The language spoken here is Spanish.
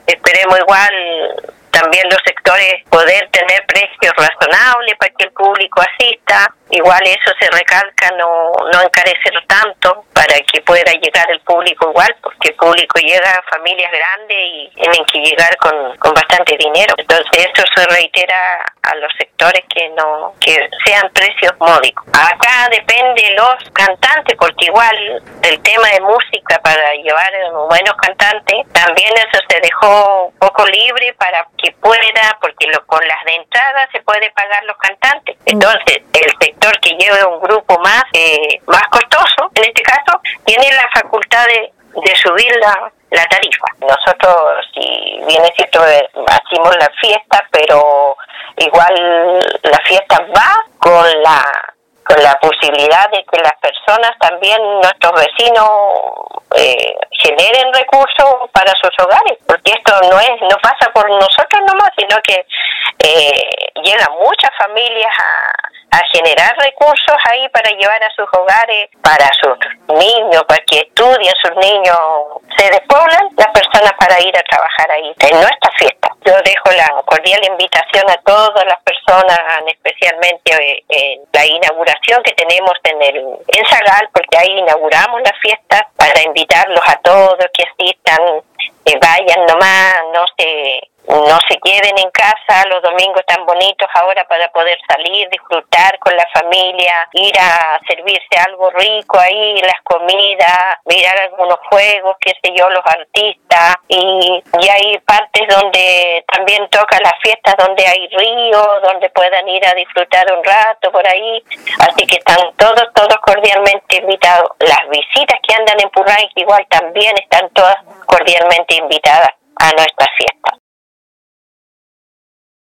esperemos igual también los sectores poder tener precios razonables para que el público asista. Igual eso se recalca, no encarecer tanto para que pueda llegar el público igual, porque el público llega a familias grandes y tienen que llegar con bastante dinero. Entonces eso se reitera a los sectores que sean precios módicos. Acá depende los cantantes, porque igual el tema de música para llevar buenos cantantes, también eso se dejó un poco libre para que pueda, porque con las de entrada se puede pagar los cantantes. Entonces el sector que lleve un grupo más costoso, en este caso, tiene la facultad de subir la tarifa. Nosotros, si bien es cierto, hacemos la fiesta, pero igual la fiesta va con la posibilidad de que las personas también, nuestros vecinos, generen recursos para sus hogares, porque esto no pasa por nosotros nomás, sino que llegan muchas familias a generar recursos ahí para llevar a sus hogares, para sus niños, para que estudien sus niños. Se despoblan las personas para ir a trabajar ahí en nuestra fiesta. Yo dejo la cordial invitación a todas las personas, especialmente en la inauguración que tenemos en Sagal, porque ahí inauguramos la fiesta, para invitarlos a todos que asistan, que vayan nomás, no se queden en casa los domingos tan bonitos ahora para poder salir, disfrutar con la familia, ir a servirse algo rico ahí, las comidas, mirar algunos juegos, qué sé yo, los artistas, y hay partes donde también toca las fiestas, donde hay ríos, donde puedan ir a disfrutar un rato por ahí, así que están todos cordialmente invitados. Las visitas que andan en Purranque igual también están todas cordialmente invitadas a nuestra fiesta.